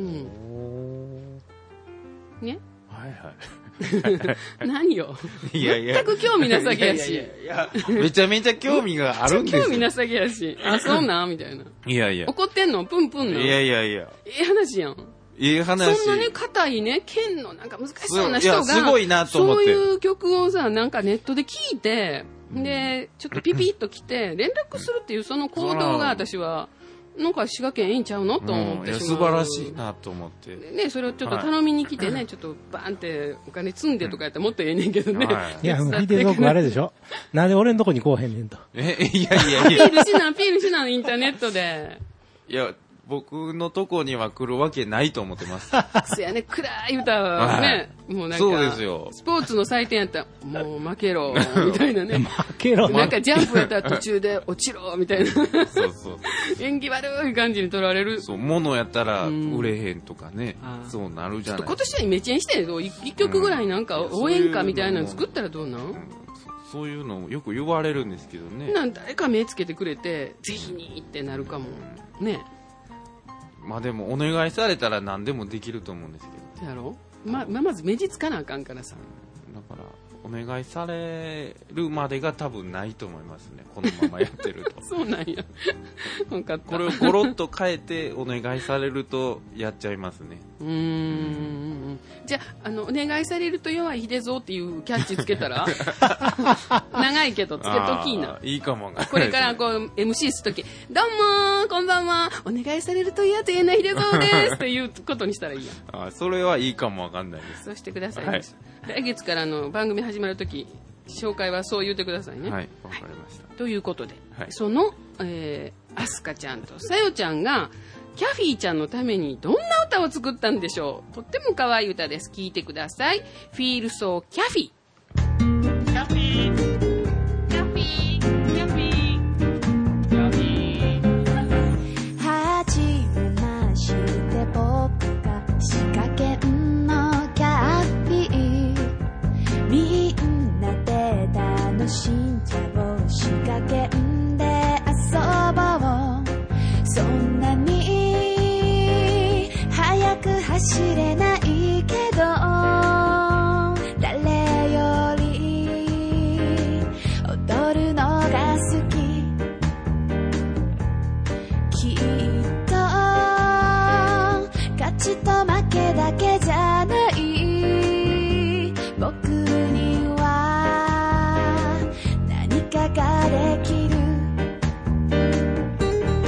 ね、はいはい何よいやいや全く興味なさげやし、いやいやいやめちゃめちゃ興味があるんですよ。 興味なさげやし、あそうなんみたいな。 いやいや怒ってんのプンプンの。 いやいやいやええ話やん。 いい話。 そんなね硬いね剣のなんか難しそうな人がすごいなと思って、 そういう曲をさなんかネットで聞いて、でちょっとピピッと来て連絡するっていうその行動が私はなんか滋賀県いいんちゃうのと思ってしまう、うん、 素晴らしいなと思って、 ね、それをちょっと頼みに来てね、はい、ちょっとバーンってお金積んでとかやったらもっとええねんけどね、はい、 いやヒデゾー君あれでしょなんで俺のとこに来おへんねんと。 えいやいやいやアピールしなアピールしなインターネットで。 いや僕のとこには来るわけないと思ってます。 そやね、暗い歌はね、はい、もうなんかそうですよ。 スポーツの祭典やったらもう負けろみたいなね。 負けろ。 なんかジャンプやったら途中で落ちろみたいな。そうそうそう。演技悪い感じに取られる。 そう、物やったら売れへんとかね。うん、そうなるじゃない。 ちょっと今年はイメチェンしてる。一曲ぐらいなんか応援歌みたいなの作ったらどうなん？うん、 そういうのよく言われるんですけどね。 なん誰か目つけてくれてぜひにってなるかもね。 まあでもお願いされたら何でもできると思うんですけど。 やろ、まままず目地つかなあかんからさ。 だからお願いされるまでが多分ないと思いますね、このままやってると。 そうなんや。分かった。 これをゴロッと変えてお願いされるとやっちゃいますね。 うーん。じゃあ、あのお願いされると弱い秀蔵っていうキャッチつけたら長いけどつけときな。 いいかもな。 これからこう エムシー するとき、どうもこんばんは、お願いされると嫌と言えない秀蔵ですっていうことにしたらいいや。 あ、それはいいかもわかんないです。 そうしてください、 はい、 来月からの番組始まるとき紹介はそう言ってくださいね。 はい、わかりました。 ということで、 はい、 その、えー、アスカちゃんとさよちゃんがキャフィーちゃんのためにどんな歌を作ったんでしょう。とっても可愛い歌です。聴いてください。Feel So Caffy。キャフィー、キャフィー、キャフィー、キャフィー。 はじめまして僕が仕掛けのキャフィー。みんなで楽しんじゃおう、仕掛けんで遊ぼう。そんなに速く走れないけど誰より踊るのが好き。きっと勝ちと負けだけじゃない僕には何かができる。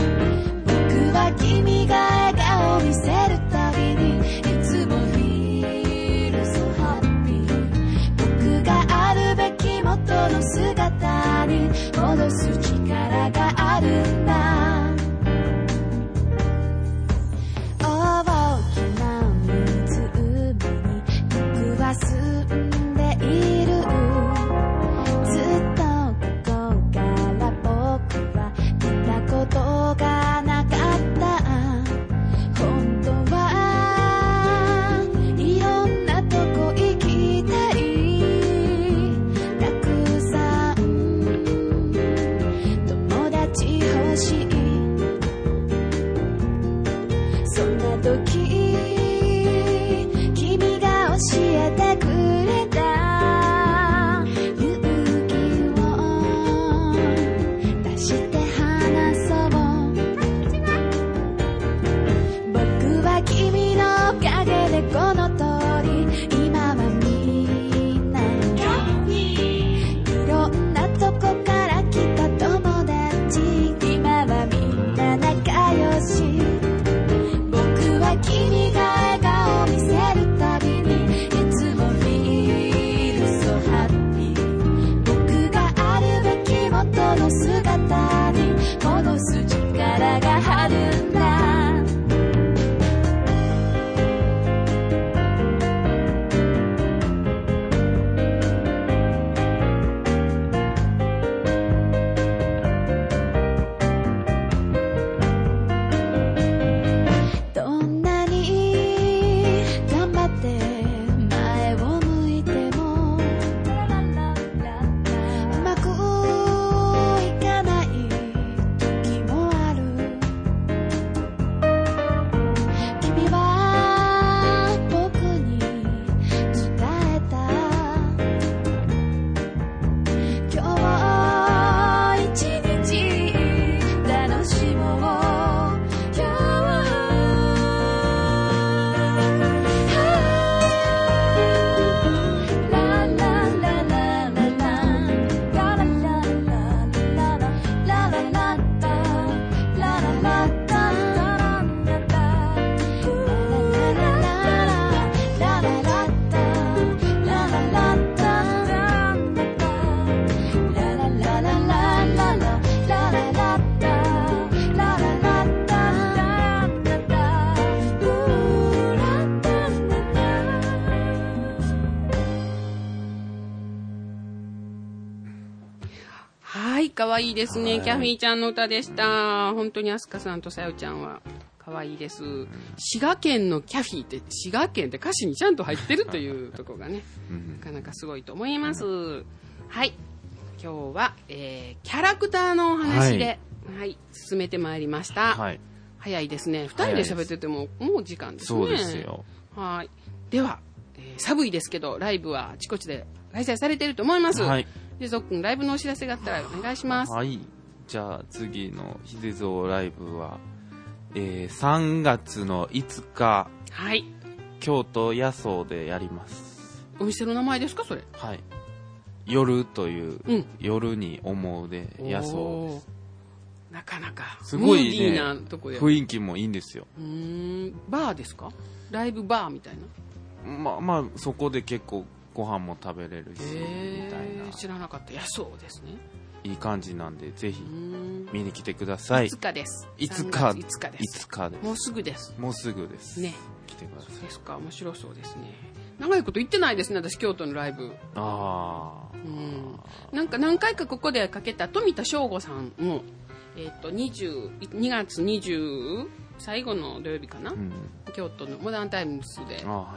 可愛いですね。キャフィーちゃんの歌でした。本当にアスカさんとさよちゃんは可愛いです。滋賀県のキャフィーって滋賀県って歌詞にちゃんと入ってるというところがね、なかなかすごいと思います。はい。今日は、えー、キャラクターのお話で、はい、はい、進めてまいりました。はい、早いですね。二人で喋っててももう時間ですね。 そうですよ。 はい。では、えー、寒いですけどライブはあちこちで開催されていると思います。はい。で、ぞっくんライブのお知らせがあったらお願いします。 はい。じゃあ次のひでぞうライブは、えー、さんがつのいつか、はい、京都野草でやります。 お店の名前ですかそれ？ はい。夜という、うん、夜に思うで野草です。 なかなかすごいね、 なとこで雰囲気もいいんですよ。 うーん、バーですか？ライブバーみたいな。 まあまあそこで結構ご飯も食べれるしみたいな。 知らなかった。いや、そうですね。 いい感じなんでぜひ見に来てください。 いつかです。 いつかいつかです。 いつかです。 もうすぐです。 もうすぐですね。 来てください。 そうですか。面白そうですね。長いこと行ってないですね。私京都のライブ。 ああ。 うん。なんか何回かここでかけた富田翔吾さんもえっとにがつにじゅう最後の土曜日かな。うん、京都のモダンタイムズで。あ、はい。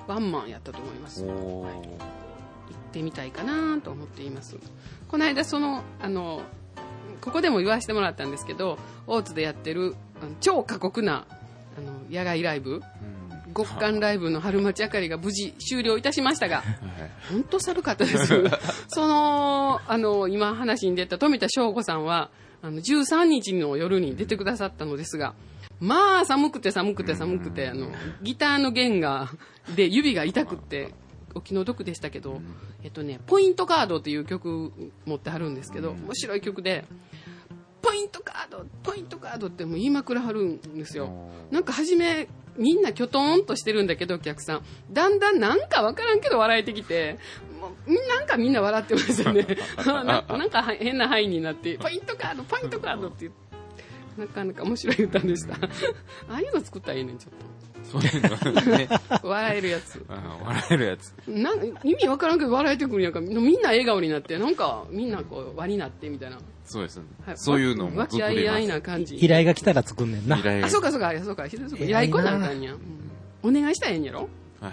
ワンマンやったと思います。はい、行ってみたいかなと思っています。この間そのあのここでも言わせてもらったんですけど、大津でやってる超過酷なあの野外ライブ、うん、極寒ライブの春町あかりが無事終了いたしましたが、本当寒かったです。そのあの今話に出た富田翔吾さんはあのじゅうさんにちの夜に出てくださったのですが。まあ寒くて寒くて寒くてあのギターの弦がで指が痛くってお気の毒でしたけど、えっとねポイントカードっていう曲持ってはるんですけど、面白い曲でポイントカードポイントカードってもう言いまくらはるんですよ。なんか初めみんなキョトーンとしてるんだけどお客さんだんだんなんかわからんけど笑えてきて、もうなんかみんな笑ってましたね。な, なんか変な範囲になってポイントカードポイントカードって言って。なかなか面白い歌でした。ああいうの作ったらいいねん、ちょっと。そういうのね。笑えるやつ。 あ笑えるやつ。 な意味わからんけど笑えてくるんやから、みんな笑顔になって、なんかみんなこう輪になってみたいな。 そうですね。はい、そういうのも作れます。和気あいあいな感じ。 依頼が来たら作んねんな。 あ、そうかそうか、そうか。ひでぞくん依頼来なあかんやん。お願いしたらええんやろ？はい。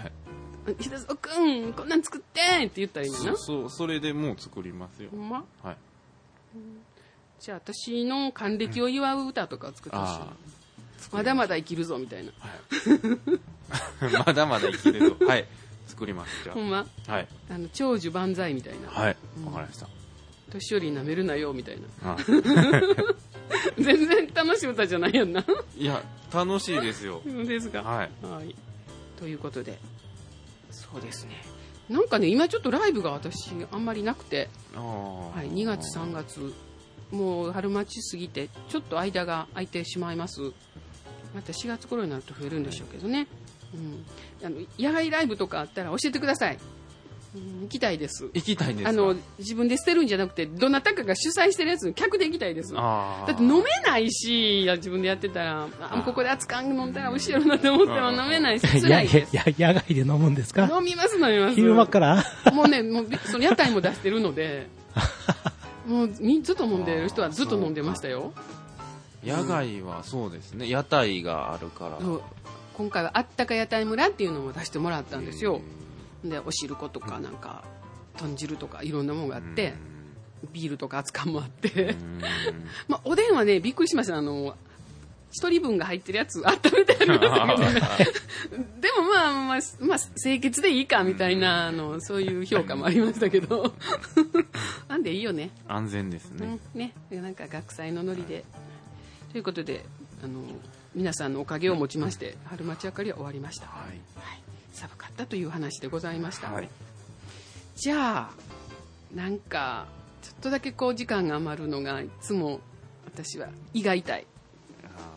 ひでぞくん、こんなん作ってって言ったらいいんやな。 そう、それでもう作りますよ。 ほんま？ はい。 じゃあ私の還暦を祝う歌とかを作ってほしい、うん、まだまだ生きるぞみたいな、 はい、まだまだ生きるぞはい作りますじゃあほんま、 はい、 あの長寿万歳みたいなはいわ、うん、かりました。 年寄りなめるなよみたいな全然楽しい歌じゃないやんな。 いや楽しいですよ。 ですか、 はい、 はい、ということでそうですね、なんかね今ちょっとライブが私あんまりなくて、はい、にがつさんがつもう春待ち過ぎてちょっと間が空いてしまいます。またしがつ頃になると増えるんでしょうけどね、うん、あの野外ライブとかあったら教えてください、うん、行きたいです。 行きたいですか？ あの自分で捨てるんじゃなくてどなたかが主催してるやつ客で行きたいです。だって飲めないし自分でやってたらあここで熱燗飲んだら美味しいやろなって思っても飲めないし辛いです。 やや野外で飲むんですか？ 飲みます飲みます。 昼間からもうねもうその屋台も出してるのでもうずっと飲んでる人はずっと飲んでましたよ。 野外はそうですね、屋台があるから。 今回はあったか屋台村っていうのを出してもらったんですよ。でお汁粉とかなんか豚汁とかいろんなものがあってビールとか熱燗もあってまあおでんはねびっくりしました。あの一人分が入ってるやつ温めてありますけど、ね、でもまあまあ、まあ、清潔でいいかみたいなあのそういう評価もありましたけどなんでいいよね、 安全ですね、 うん、ねなんか学祭のノリでということであの皆さんのおかげをもちまして春町あかりは終わりました、はいはい、寒かったという話でございました、はい、じゃあなんかちょっとだけこう時間が余るのがいつも私は胃が痛い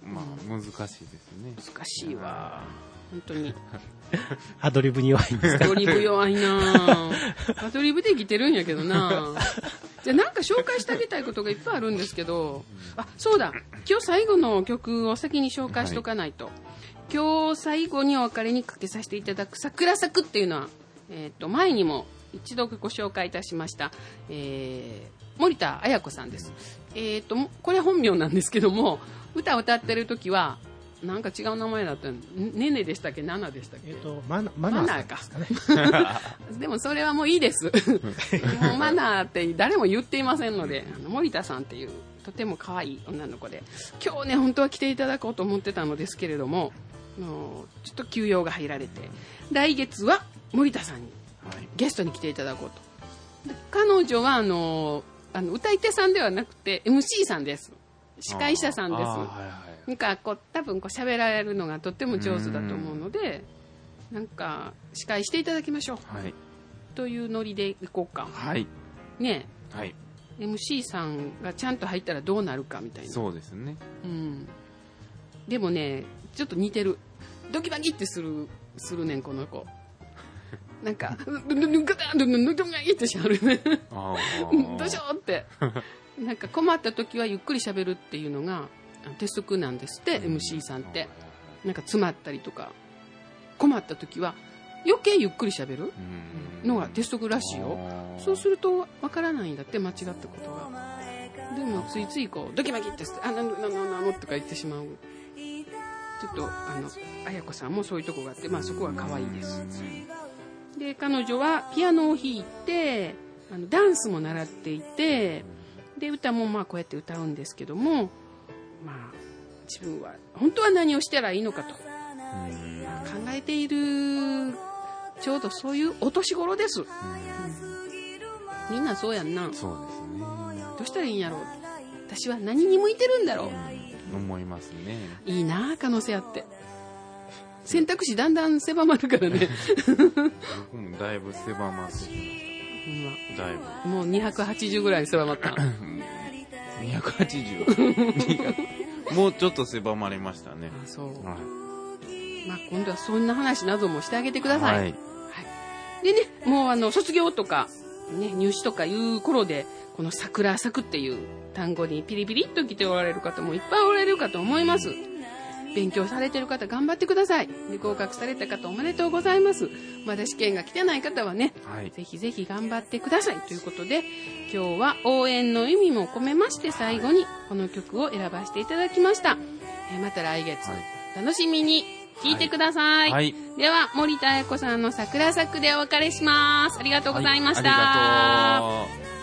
まあ難しいですね。 難しいわ。本当に。 アドリブに弱いんですか？ アドリブ弱いなぁ。アドリブで生きてるんやけどなじゃあなんか紹介してあげたいことがいっぱいあるんですけど、あ、そうだ。今日最後の曲を先に紹介しとかないと。はい、今日最後にお別れにかけさせていただく桜咲くっていうのは、えっと、前にも一度ご紹介いたしました、えー、森田彩子さんです。えっと、これ本名なんですけども、歌を歌ってる時は、なんか違う名前だったの。ねねでしたっけ、ナナでしたっけ。 えっと、マナ、マナーか。 でもそれはもういいです。もうマナーって誰も言っていませんので、あの森田さんっていうとても可愛い女の子で、今日ね、本当は来ていただこうと思ってたのですけれども、のちょっと休養が入られて、来月は森田さんにゲストに来ていただこうと。で彼女はあのあの歌い手さんではなくて エムシー さんです。司会者さんです。はいはい、なんかこう多分こう喋られるのがとっても上手だと思うので、なんか司会していただきましょう、はい、というノリでいこうか。はいねえ、はい、エムシー さんがちゃんと入ったらどうなるかみたいな。そうですね、うん、でもねちょっと似てる。ドキバキってするするねんこの子。なんかドドドドキバキってしはるね。どうしようって。なんか困った時はゆっくり喋るっていうのが鉄則なんですって。 エムシー さんってなんか詰まったりとか困った時は余計ゆっくり喋るのが鉄則らしいよ。そうするとわからないんだって、間違ったことが。でもついついこうドキバキってしてあなのなのなのとか言ってしまう。ちょっとあの彩子さんもそういうとこがあって、まあそこは可愛いです。で彼女はピアノを弾いてあのダンスも習っていて、で歌もまあこうやって歌うんですけども、まあ自分は本当は何をしたらいいのかと、まあ、考えているちょうどそういうお年頃です。うん、みんなそうやんな。そうですね。どうしたらいいんやろう。私は何に向いてるんだろう。 思いますね。 いいな可能性あって。選択肢だんだん狭まるからね。 僕もだいぶ狭まってきました。だいぶ。 もうにひゃくはちじゅうぐらい狭まった。 にひゃくはちじゅう もうちょっと狭まりましたね。あ、そう。はい、 まあ今度はそんな話などもしてあげてください。はい。はい、でね、もうあの卒業とかね入試とかいう頃でこの桜咲くっていう単語にピリピリっと来ておられる方もいっぱいおられるかと思います。勉強されてる方頑張ってください。で合格された方おめでとうございます。まだ試験が来てない方はね、はい、ぜひぜひ頑張ってくださいということで、今日は応援の意味も込めまして最後にこの曲を選ばせていただきました。えー、また来月、はい、楽しみに聴いてください。はい、では森田彩子さんの桜咲くでお別れします。ありがとうございました。はい、ありがとう。